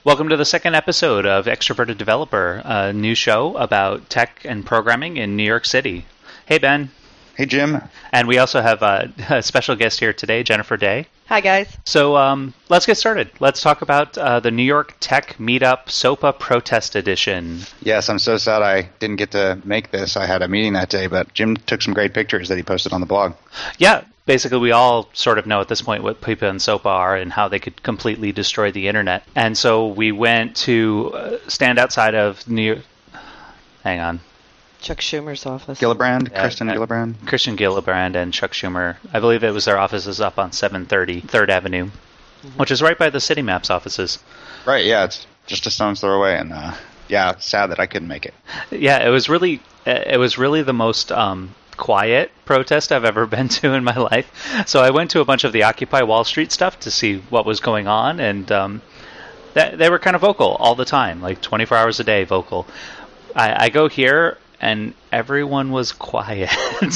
Welcome to the second episode of Extroverted Developer, a new show about tech and programming in New York City. Hey, Ben. Hey, Jim. And we also have a special guest here today, Jennifer Day. Hi, guys. So let's get started. Let's talk about the New York Tech Meetup SOPA Protest Edition. Yes, I'm so sad I didn't get to make this. I had a meeting that day, but Jim took some great pictures that he posted on the blog. Yeah, basically we all sort of know at this point what PIPA and SOPA are and how they could completely destroy the internet. And so we went to stand outside of New York. Hang on. Chuck Schumer's office. Gillibrand, Kristen Gillibrand. Christian Gillibrand and Chuck Schumer. I believe it was their offices up on 730 3rd Avenue, which is right by the City Maps offices. Right, yeah, it's just a stone's throw away, and yeah, it's sad that I couldn't make it. Yeah, it was really the most quiet protest I've ever been to in my life. So I went to a bunch of the Occupy Wall Street stuff to see what was going on, and they were kind of vocal all the time, like 24 hours a day vocal. I go here, and everyone was quiet.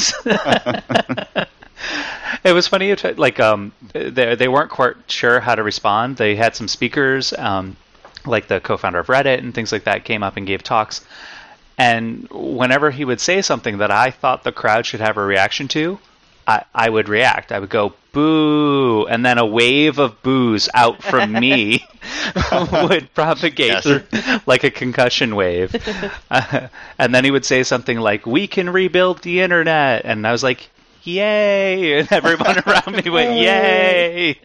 It was funny, like they weren't quite sure how to respond. They had some speakers, like the co-founder of Reddit and things like that, came up and gave talks. And whenever he would say something that I thought the crowd should have a reaction to, I would react. I would go, boo, and then a wave of boos out from me would propagate like a concussion wave. And then he would say something like, we can rebuild the internet. And I was like, yay! And everyone around me went, yay!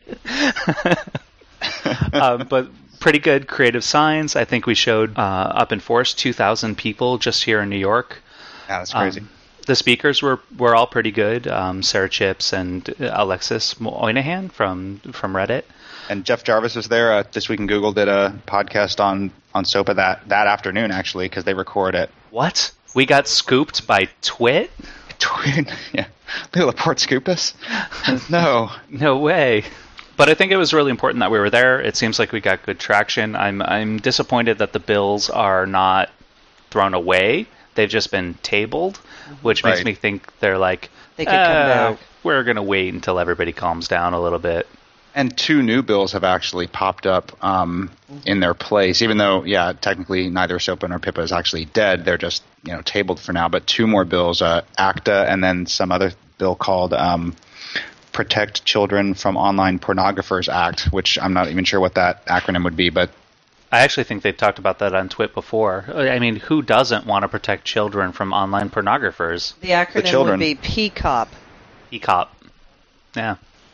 But pretty good creative signs. I think we showed up in force 2,000 people just here in New York. Yeah, that's crazy. The speakers were all pretty good. Sarah Chips and Alexis Moynihan from Reddit. And Jeff Jarvis was there. This Week in Google did a podcast on SOPA that afternoon, actually, because they record it. What? We got scooped by Twit? Twit? Yeah. Leo Laporte scooped us? No. No way. But I think it was really important that we were there. It seems like we got good traction. I'm disappointed that the bills are not thrown away. They've just been tabled, which makes me think they're like, they could come back. We're going to wait until everybody calms down a little bit. And 2 new bills have actually popped up in their place, even though, yeah, technically neither SOPA nor PIPA is actually dead. They're just, tabled for now. But 2 more bills, ACTA and then some other bill called Protect Children from Online Pornographers Act, which I'm not even sure what that acronym would be, but I actually think they've talked about that on Twit before. I mean, who doesn't want to protect children from online pornographers? The acronym would be PCOP. PCOP. Yeah.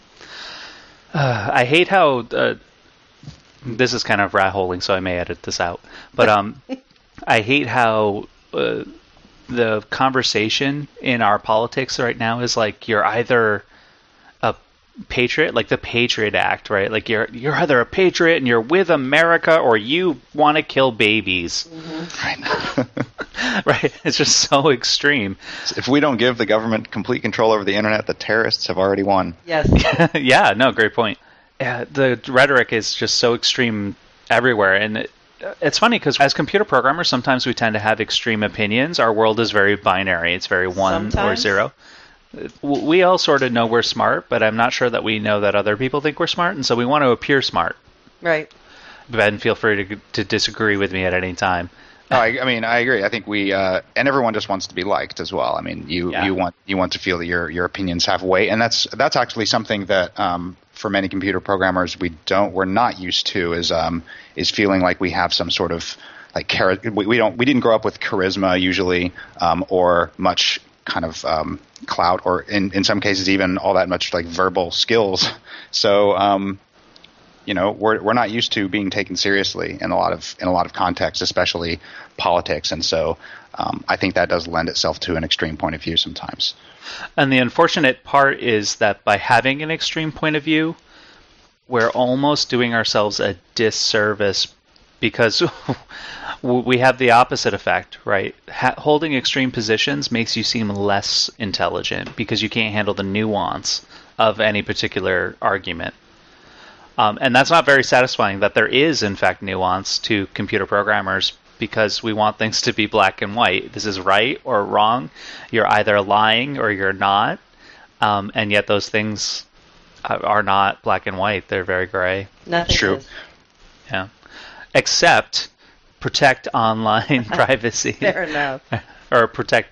I hate how this is kind of rat-holing, so I may edit this out. But I hate how the conversation in our politics right now is like you're either a patriot, like the Patriot Act, right? Like you're either a patriot and you're with America, or you want to kill babies. Right. Right. It's just so extreme. If we don't give the government complete control over the internet, the terrorists have already won. Yes. Yeah. No. Great point. Yeah. The rhetoric is just so extreme everywhere, and it's funny because as computer programmers, sometimes we tend to have extreme opinions. Our world is very binary. It's very one or zero. We all sort of know we're smart, but I'm not sure that we know that other people think we're smart, and so we want to appear smart. Right. Ben, feel free to disagree with me at any time. No, I mean, I agree. I think we and everyone just wants to be liked as well. I mean, you want to feel that your opinions have weight, and that's actually something that for many computer programmers we're not used to is feeling like we have some sort of like we didn't grow up with charisma usually or much kind of clout, or in some cases even all that much like verbal skills. So we're not used to being taken seriously in a lot of contexts, especially politics, and so I think that does lend itself to an extreme point of view sometimes. And the unfortunate part is that by having an extreme point of view, we're almost doing ourselves a disservice because we have the opposite effect, right? Holding extreme positions makes you seem less intelligent because you can't handle the nuance of any particular argument. And that's not very satisfying that there is, in fact, nuance to computer programmers because we want things to be black and white. This is right or wrong. You're either lying or you're not. And yet those things are not black and white. They're very gray. Nothing True. is. Yeah. except protect online privacy. Fair enough. Or protect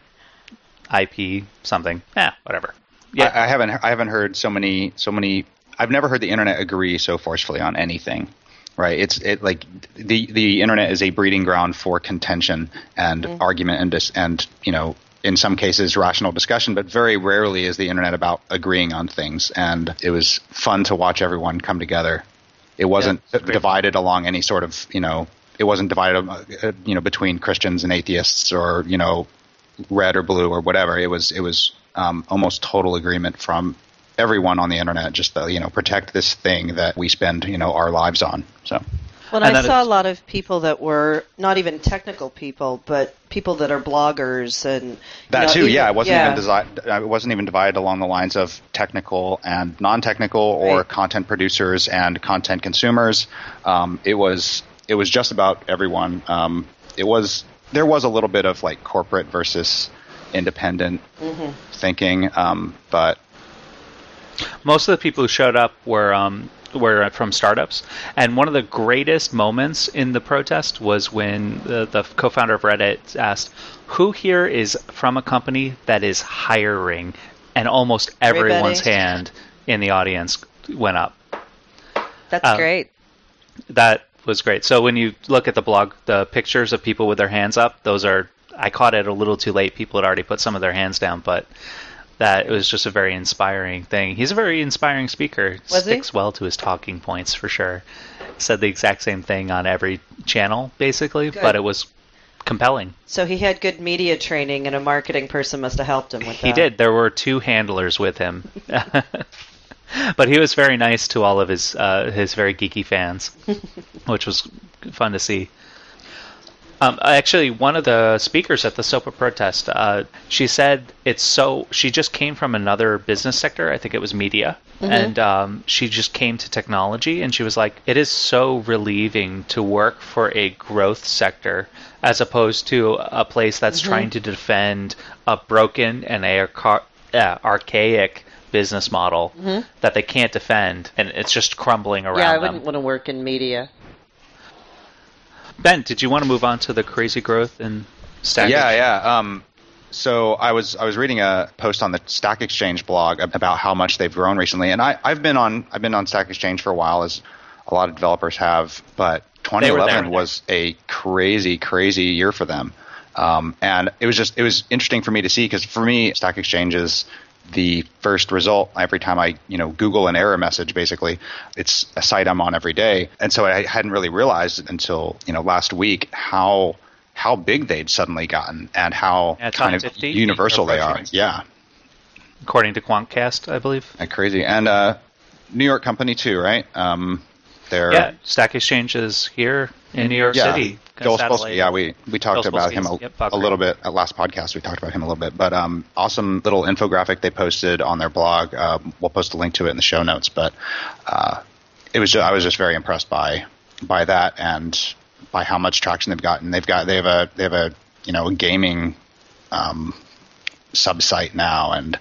IP something. Whatever. Yeah, I haven't heard so many. I've never heard the internet agree so forcefully on anything. Right? It like the internet is a breeding ground for contention and argument and in some cases rational discussion, but very rarely is the internet about agreeing on things. And it was fun to watch everyone come together. It wasn't divided along any sort of it wasn't divided between Christians and atheists or red or blue or whatever. It was almost total agreement from everyone on the internet, just protect this thing that we spend our lives on. So well, I saw a lot of people that were not even technical people, but people that are bloggers and that too. It wasn't even divided along the lines of technical and non-technical or content producers and content consumers. It was just about everyone. There was a little bit of like corporate versus independent thinking, but most of the people who showed up were from startups. And one of the greatest moments in the protest was when the co-founder of Reddit asked, who here is from a company that is hiring? And almost everyone's hand in the audience went up. That's great. That was great. So when you look at the blog, the pictures of people with their hands up, I caught it a little too late. People had already put some of their hands down, but that it was just a very inspiring thing. He's a very inspiring speaker. Sticks well to his talking points for sure. Said the exact same thing on every channel, basically, but it was compelling. So he had good media training, and a marketing person must have helped him with that. He did. There were 2 handlers with him. But he was very nice to all of his very geeky fans, which was fun to see. Actually, one of the speakers at the SOPA protest, she said she just came from another business sector. I think it was media. And she just came to technology, and she was like, it is so relieving to work for a growth sector as opposed to a place that's trying to defend a broken and archaic business model that they can't defend, and it's just crumbling around them. Yeah, I wouldn't want to work in media. Ben, did you want to move on to the crazy growth in Stack Exchange? Yeah. So I was reading a post on the Stack Exchange blog about how much they've grown recently, and I've been on Stack Exchange for a while, as a lot of developers have, but 2011 was a crazy year for them, and it was interesting for me to see, because for me, Stack Exchange is the first result every time I Google an error message. Basically, it's a site I'm on every day, and so I hadn't really realized until last week how big they'd suddenly gotten and how kind of universal they are. Yeah, according to Quantcast, I believe. Crazy. And New York company too, right? Stack Exchange is here in New York City. Joel Spolsky, we talked about him a little bit at last podcast. We talked about him a little bit, but awesome little infographic they posted on their blog. We'll post a link to it in the show notes. But I was just very impressed by that and by how much traction they've gotten. They have a gaming sub-site now, and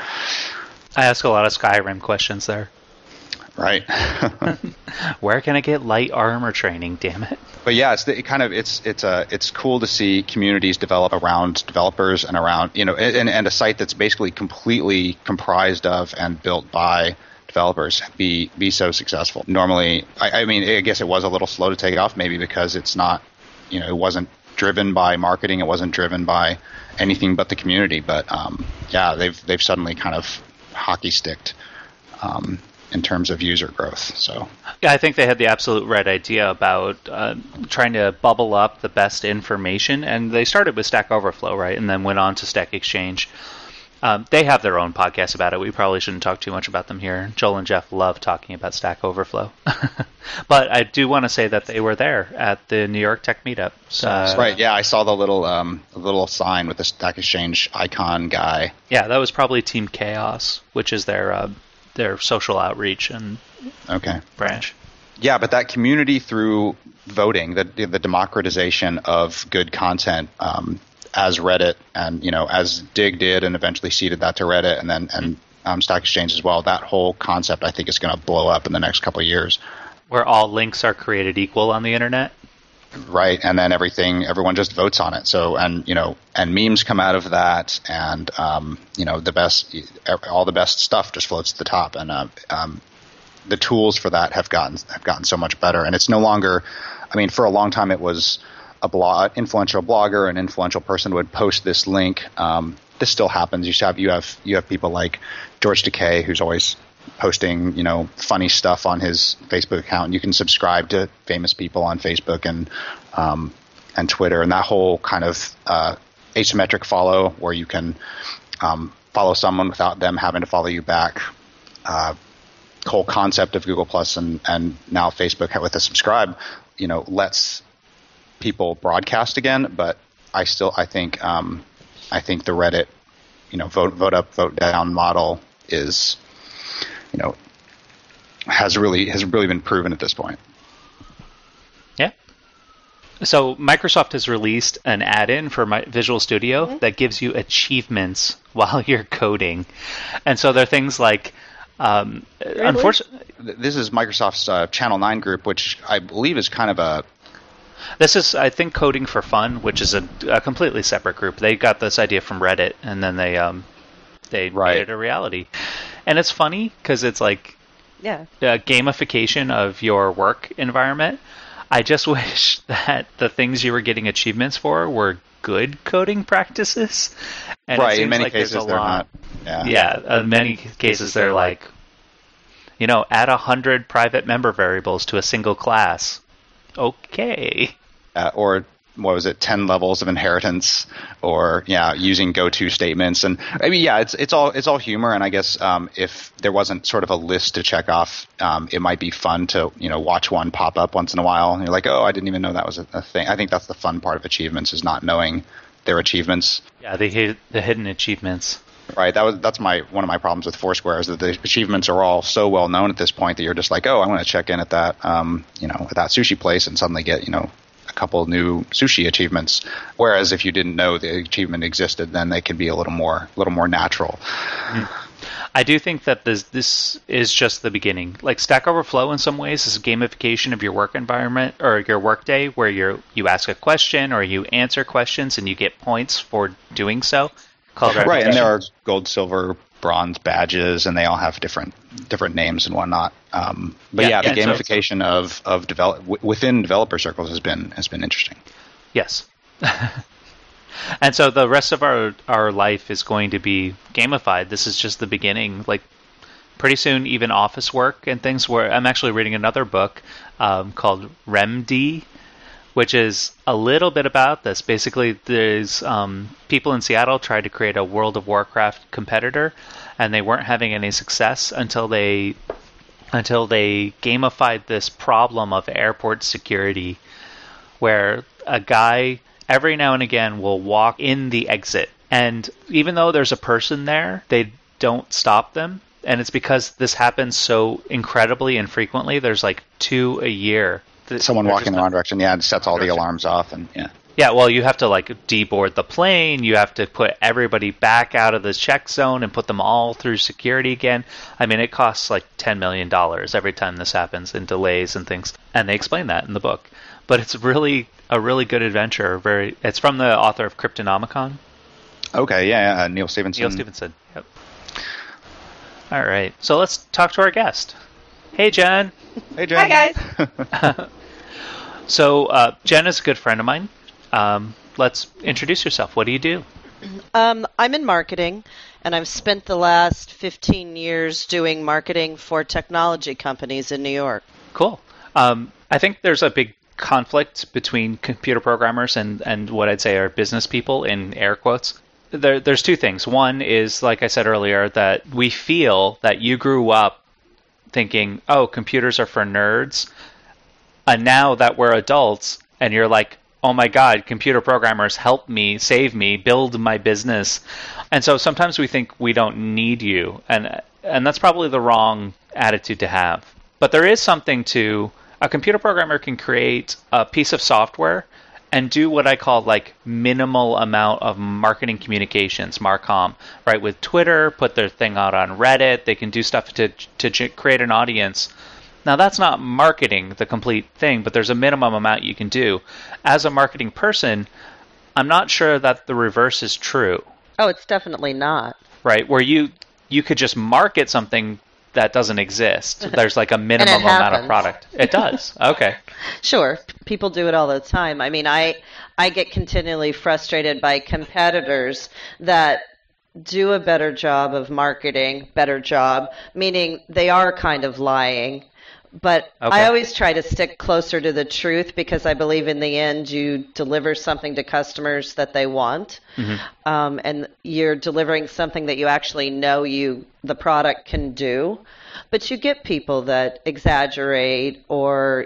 I ask a lot of Skyrim questions there. Right. Where can I get light armor training? Damn it. But yeah, it's cool to see communities develop around developers and around and a site that's basically completely comprised of and built by developers be so successful. Normally, I mean, I guess it was a little slow to take off, maybe because it's not, it wasn't driven by marketing, it wasn't driven by anything but the community. But they've suddenly kind of hockey sticked in terms of user growth. So yeah, I think they had the absolute right idea about trying to bubble up the best information, and they started with Stack Overflow, right, and then went on to Stack Exchange. They have their own podcast about it. We probably shouldn't talk too much about them here. Joel and Jeff love talking about Stack Overflow. But I do want to say that they were there at the New York Tech Meetup. Right, yeah, I saw the little sign with the Stack Exchange icon guy. Yeah, that was probably Team Chaos, which is their social outreach and branch. Yeah, but that community through voting, the democratization of good content, as Reddit and as Dig did and eventually seeded that to Reddit, and then Stack Exchange as well. That whole concept, I think, is going to blow up in the next couple of years. Where all links are created equal on the internet. Right, and then everyone just votes on it. So, and memes come out of that, and all the best stuff just floats to the top, and the tools for that have gotten so much better. And it's no longer, I mean, for a long time it was influential blogger, an influential person would post this link. This still happens. You have people like George Takei, who's always posting, funny stuff on his Facebook account. You can subscribe to famous people on Facebook and Twitter, and that whole kind of asymmetric follow, where you can follow someone without them having to follow you back. Whole concept of Google Plus and now Facebook with the subscribe, lets people broadcast again. But I think the Reddit, vote up, vote down model is, has really been proven at this point. Yeah. So Microsoft has released an add-in for Visual Studio that gives you achievements while you're coding, and so there are things like, unfortunately, this is Microsoft's Channel 9 group, which I believe is kind of This is, I think, Coding for Fun, which is a completely separate group. They got this idea from Reddit, and then they made it a reality. And it's funny because it's like gamification of your work environment. I just wish that the things you were getting achievements for were good coding practices. And right, in many cases they're not. Yeah, in many cases they're like, add 100 private member variables to a single class. Okay. Or what was it, 10 levels of inheritance, or using go-to statements. And I mean, it's all humor. And I guess if there wasn't sort of a list to check off, it might be fun to watch one pop up once in a while, and you're like, oh, I didn't even know that was a thing. I think that's the fun part of achievements, is not knowing their achievements. Yeah, the hidden achievements. Right. That's one of my problems with Foursquare, is that the achievements are all so well known at this point that you're just like, oh, I'm going to check in at that at that sushi place, and suddenly get a couple new sushi achievements. Whereas if you didn't know the achievement existed, then they could be a little more natural. I do think that this is just the beginning. Like Stack Overflow in some ways is a gamification of your work environment or your work day, where you ask a question or you answer questions and you get points for doing so. Right, and there are gold, silver, bronze badges, and they all have different names and whatnot. The gamification of within developer circles has been interesting. Yes. And so the rest of our life is going to be gamified. This is just the beginning. Like pretty soon, even office work and things. Where I'm actually reading another book called REMD, which is a little bit about this. Basically, there's people in Seattle tried to create a World of Warcraft competitor, and they weren't having any success until they gamified this problem of airport security, where a guy every now and again will walk in the exit, and even though there's a person there, they don't stop them. And it's because this happens so incredibly infrequently. There's like 2 a year. Someone walking in the wrong direction, it sets all the alarms off, and Yeah, well, you have to deboard the plane. You have to put everybody back out of the check zone and put them all through security again. I mean, it costs like $10 million every time this happens, in delays and things. And they explain that in the book. But it's really a really good adventure. It's from the author of Cryptonomicon. Okay, Neal Stephenson. Neal Stephenson. Yep. All right, so let's talk to our guest. Hey, Jen. Hey, Jen. Hi, guys. So, Jen is a good friend of mine. Let's introduce yourself. What do you do? I'm in marketing, and I've spent the last 15 years doing marketing for technology companies in New York. Cool. I think there's a big conflict between computer programmers and what I'd say are business people, in air quotes. There's two things. One is, like I said earlier, that we feel that you grew up thinking, oh, computers are for nerds. And now that we're adults and you're like, oh my God, computer programmers help me, save me, build my business. And so sometimes we think we don't need you. And that's probably the wrong attitude to have. But there is something to, a computer programmer can create a piece of software and do what I call minimal amount of marketing communications, Marcom, right? With Twitter, put their thing out on Reddit. They can do stuff to create an audience Now, that's not marketing the complete thing, but there's a minimum amount you can do. As a marketing person, I'm not sure that the reverse is true. Oh, it's definitely not. Right, where you could just market something that doesn't exist. There's like a minimum amount of product. It does. Okay. Sure. People do it all the time. I mean, I get continually frustrated by competitors that do a better job of marketing, meaning they are kind of lying. But okay. I always try to stick closer to the truth because I believe in the end you deliver something to customers that they want, and you're delivering something that you actually know the product can do. But you get people that exaggerate or,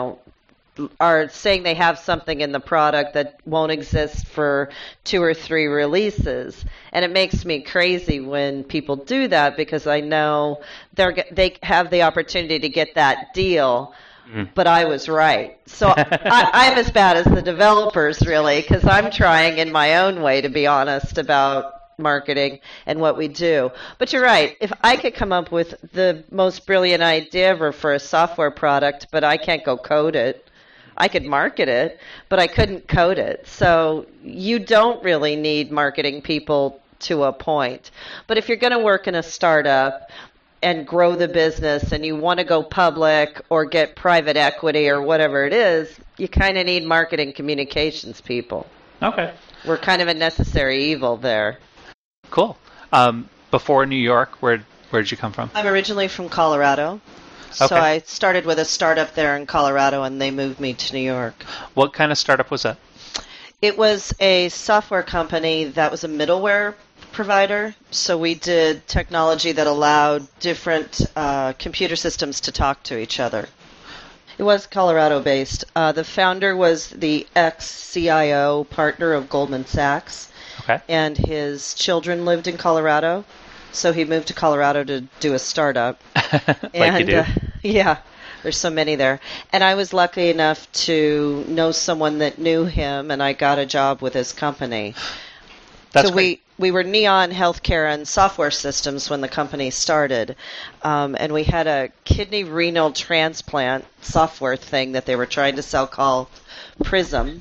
are saying they have something in the product that won't exist for 2 or 3 releases. And it makes me crazy when people do that because I know they have the opportunity to get that deal, but I was right. So I'm as bad as the developers, really, because I'm trying in my own way to be honest about marketing and what we do. But you're right. If I could come up with the most brilliant idea ever for a software product, but I can't go code it, I could market it, but I couldn't code it. So you don't really need marketing people to a point. But if you're going to work in a startup and grow the business and you want to go public or get private equity or whatever it is, you kind of need marketing communications people. Okay. We're kind of a necessary evil there. Cool. Before New York, where did you come from? I'm originally from Colorado. So okay. I started with a startup there in Colorado, and they moved me to New York. What kind of startup was that? It was a software company that was a middleware provider. So we did technology that allowed different computer systems to talk to each other. It was Colorado-based. The founder was the ex-CIO partner of Goldman Sachs, and his children lived in Colorado. So he moved to Colorado to do a startup. Like you do. Yeah, there's so many there. And I was lucky enough to know someone that knew him, and I got a job with his company. That's so great. We were Neon Healthcare and Software Systems when the company started. And we had a kidney renal transplant software thing that they were trying to sell called Prism.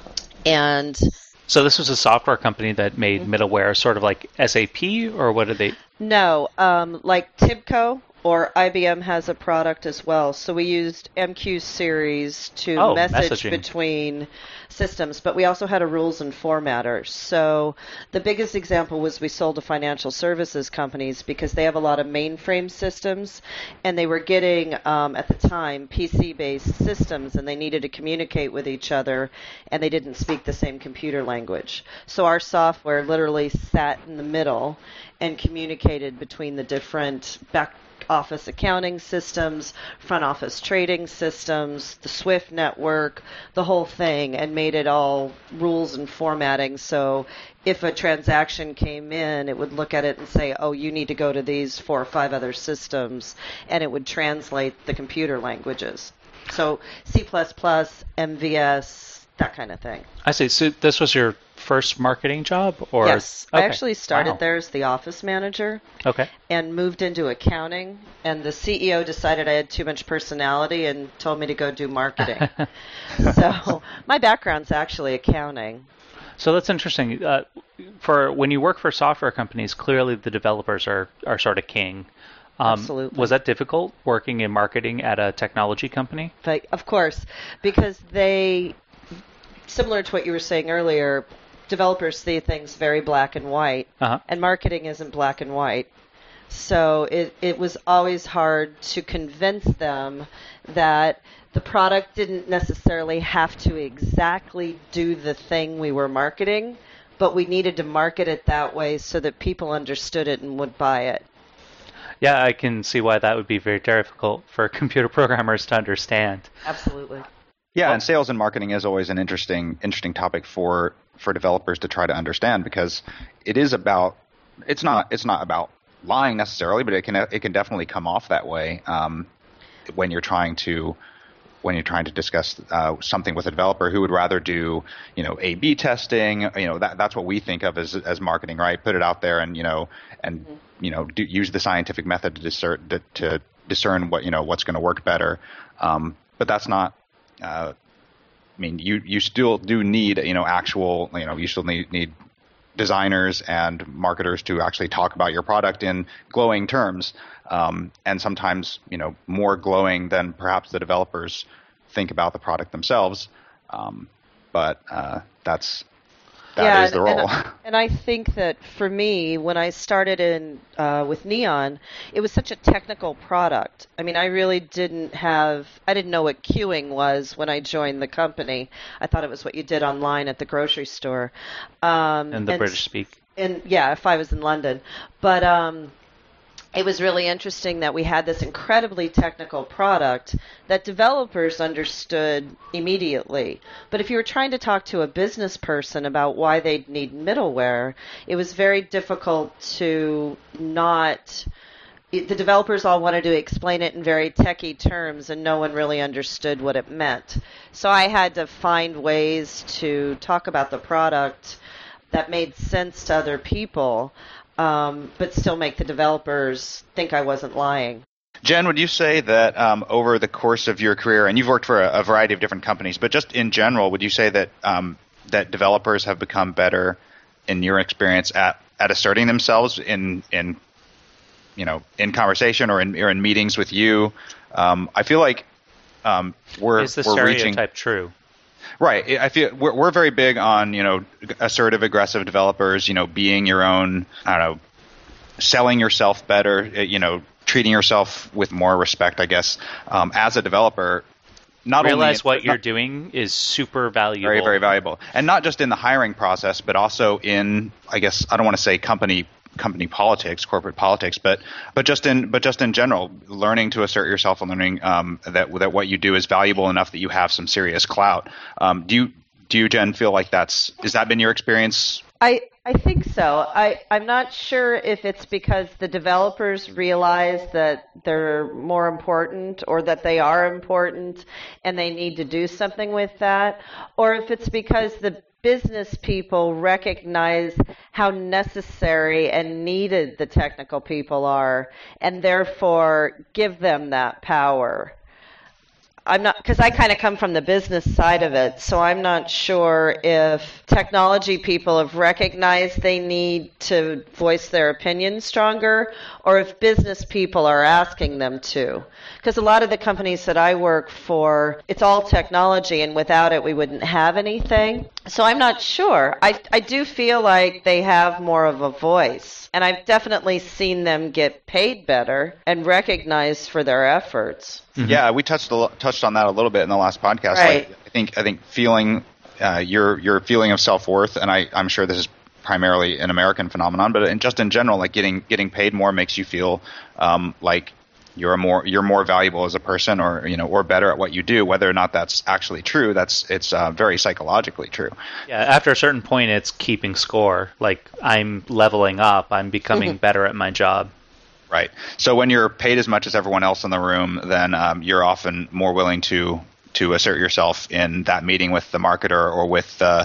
And so this was a software company that made middleware, sort of like SAP, or what did they? No, like TIBCO or IBM has a product as well. So we used MQ Series to message between systems, but we also had a rules and formatter. So the biggest example was we sold to financial services companies because they have a lot of mainframe systems, and they were getting, at the time, PC-based systems, and they needed to communicate with each other, and they didn't speak the same computer language. So our software literally sat in the middle and communicated between the different back office accounting systems, front office trading systems, the SWIFT network, the whole thing, and made it all rules and formatting. So if a transaction came in, it would look at it and say, oh, you need to go to these 4 or 5 other systems, and it would translate the computer languages. So C++, MVS, that kind of thing. I see. So this was your first marketing job? Or? Yes. Okay. I actually started there as the office manager. Okay. And moved into accounting. And the CEO decided I had too much personality and told me to go do marketing. So my background's actually accounting. So that's interesting. For when you work for software companies, clearly the developers are sort of king. Absolutely. Was that difficult working in marketing at a technology company? But of course, because they, similar to what you were saying earlier, developers see things very black and white, and marketing isn't black and white. So it was always hard to convince them that the product didn't necessarily have to exactly do the thing we were marketing, but we needed to market it that way so that people understood it and would buy it. Yeah, I can see why that would be very difficult for computer programmers to understand. Absolutely. Yeah, and sales and marketing is always an interesting topic for developers to try to understand, because it is about, it's not about lying necessarily, but it can definitely come off that way when you're trying to discuss something with a developer who would rather do A/B testing. That's what we think of as marketing, right? Put it out there and use the scientific method to discern what's going to work better. But that's not. I mean, you still do need actual you still need designers and marketers to actually talk about your product in glowing terms, and sometimes more glowing than perhaps the developers think about the product themselves. But that is the role. And I think that for me, when I started with Neon, it was such a technical product. I mean, I really didn't know what queuing was when I joined the company. I thought it was what you did online at the grocery store. And the British speak. And yeah, if I was in London. But it was really interesting that we had this incredibly technical product that developers understood immediately. But if you were trying to talk to a business person about why they'd need middleware, it was very difficult to not... The developers all wanted to explain it in very techie terms, and no one really understood what it meant. So I had to find ways to talk about the product that made sense to other people, but still make the developers think I wasn't lying. Jen, would you say that over the course of your career, and you've worked for a variety of different companies, but just in general, would you say that that developers have become better, in your experience, at asserting themselves in conversation or in meetings with you? I feel like we're stereotype true? Right. I feel we're very big on, assertive, aggressive developers, being your own, selling yourself better, treating yourself with more respect, I guess, as a developer. Realize what you're doing is super valuable. Very, very valuable. And not just in the hiring process, but also in, I guess, I don't want to say company politics, corporate politics, but just in general, learning to assert yourself and learning that what you do is valuable enough that you have some serious clout. Do you, Jen, feel like has that been your experience? I think so. I'm not sure if it's because the developers realize that they're more important or that they are important and they need to do something with that, or if it's because the business people recognize how necessary and needed the technical people are and therefore give them that power. I'm not, because I kind of come from the business side of it, so I'm not sure if technology people have recognized they need to voice their opinion stronger, or if business people are asking them to. Because a lot of the companies that I work for, it's all technology, and without it we wouldn't have anything. So I'm not sure. I do feel like they have more of a voice, and I've definitely seen them get paid better and recognized for their efforts. Mm-hmm. Yeah, we touched on that a little bit in the last podcast. Right. Like, I think feeling your feeling of self-worth, and I'm sure this is primarily an American phenomenon, but just in general, like getting paid more makes you feel like you're more valuable as a person, or better at what you do. Whether or not that's actually true, it's very psychologically true. Yeah, after a certain point, it's keeping score. Like, I'm leveling up, I'm becoming better at my job. Right. So when you're paid as much as everyone else in the room, then you're often more willing to assert yourself in that meeting with the marketer or with the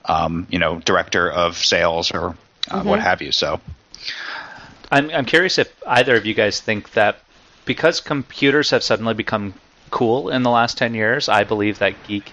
director of sales or what have you. So I'm curious if either of you guys think that because computers have suddenly become cool in the last 10 years, I believe that geek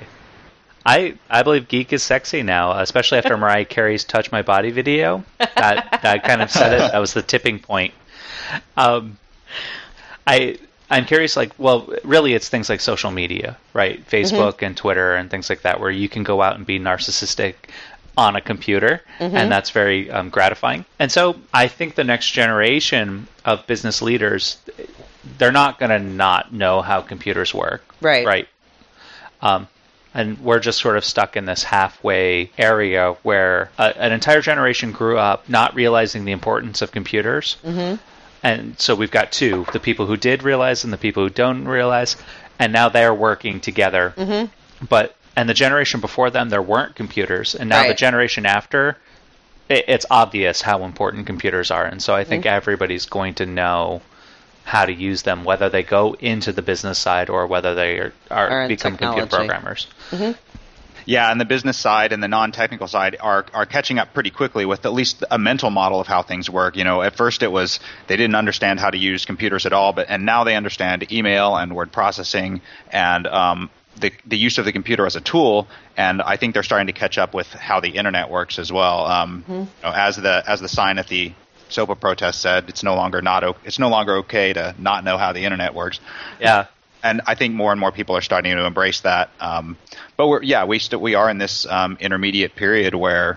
is sexy now, especially after Mariah Carey's Touch My Body video. That kind of said it. That was the tipping point. I'm curious, really it's things like social media, right? Facebook and Twitter and things like that, where you can go out and be narcissistic on a computer, and that's very gratifying. And so I think the next generation of business leaders, they're not going to not know how computers work. Right. And we're just sort of stuck in this halfway area where an entire generation grew up not realizing the importance of computers. And so we've got two, the people who did realize and the people who don't realize, and now they're working together. And the generation before them, there weren't computers, and now the generation after, it's obvious how important computers are. And so I think everybody's going to know how to use them, whether they go into the business side or whether they are become computer programmers. Yeah, and the business side and the non-technical side are catching up pretty quickly with at least a mental model of how things work. At first it was they didn't understand how to use computers at all, and now they understand email and word processing and the use of the computer as a tool. And I think they're starting to catch up with how the internet works as well. As the sign at the SOPA protest said, it's no longer okay to not know how the internet works. Yeah. And I think more and more people are starting to embrace that. But we are in this intermediate period where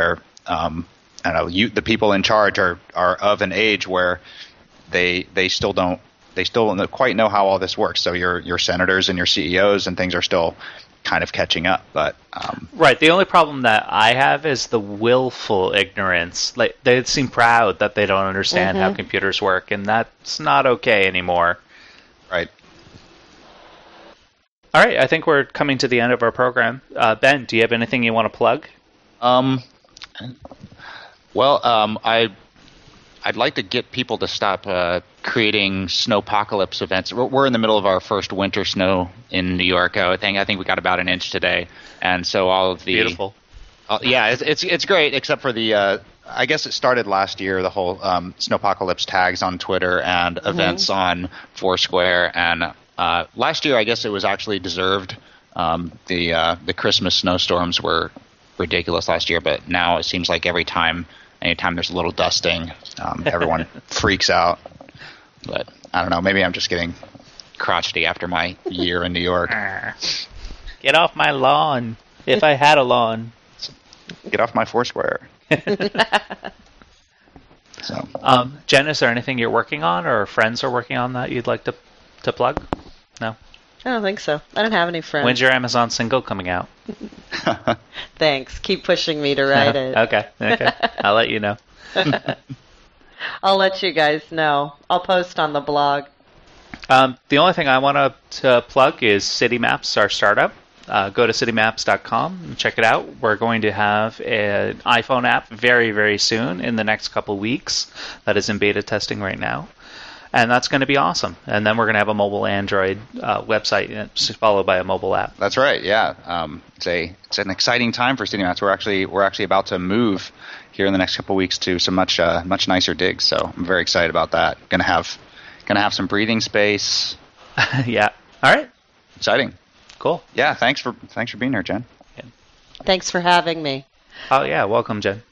the people in charge are of an age where they still don't quite know how all this works. So your senators and your CEOs and things are still kind of catching up. But right, the only problem that I have is the willful ignorance. Like they seem proud that they don't understand how computers work, and that's not okay anymore. Right. All right, I think we're coming to the end of our program. Ben, do you have anything you want to plug? I'd like to get people to stop creating snowpocalypse events. We're in the middle of our first winter snow in New York. I think we got about an inch today, and so all of the beautiful. It's great, except for the. I guess it started last year. The whole snowpocalypse tags on Twitter and events on Foursquare, and last year I guess it was actually deserved. The Christmas snowstorms were ridiculous last year, but now it seems like anytime there's a little dusting, everyone freaks out. But I don't know. Maybe I'm just getting crotchety after my year in New York. Get off my lawn. If I had a lawn. Get off my Foursquare. So, Jen, is there anything you're working on or friends are working on that you'd like to plug? No? I don't think so. I don't have any friends. When's your Amazon single coming out? Thanks. Keep pushing me to write it. Okay. I'll let you know. I'll let you guys know. I'll post on the blog. The only thing I want to plug is CityMaps, our startup. Go to citymaps.com and check it out. We're going to have an iPhone app very, very soon in the next couple weeks that is in beta testing right now. And that's going to be awesome. And then we're going to have a mobile Android website followed by a mobile app. That's right. Yeah, it's an exciting time for CityMaps. We're actually about to move here in the next couple of weeks to some much nicer digs. So I'm very excited about that. Gonna have some breathing space. Yeah. All right. Exciting. Cool. Yeah. Thanks for being here, Jen. Thanks for having me. Oh yeah. Welcome, Jen.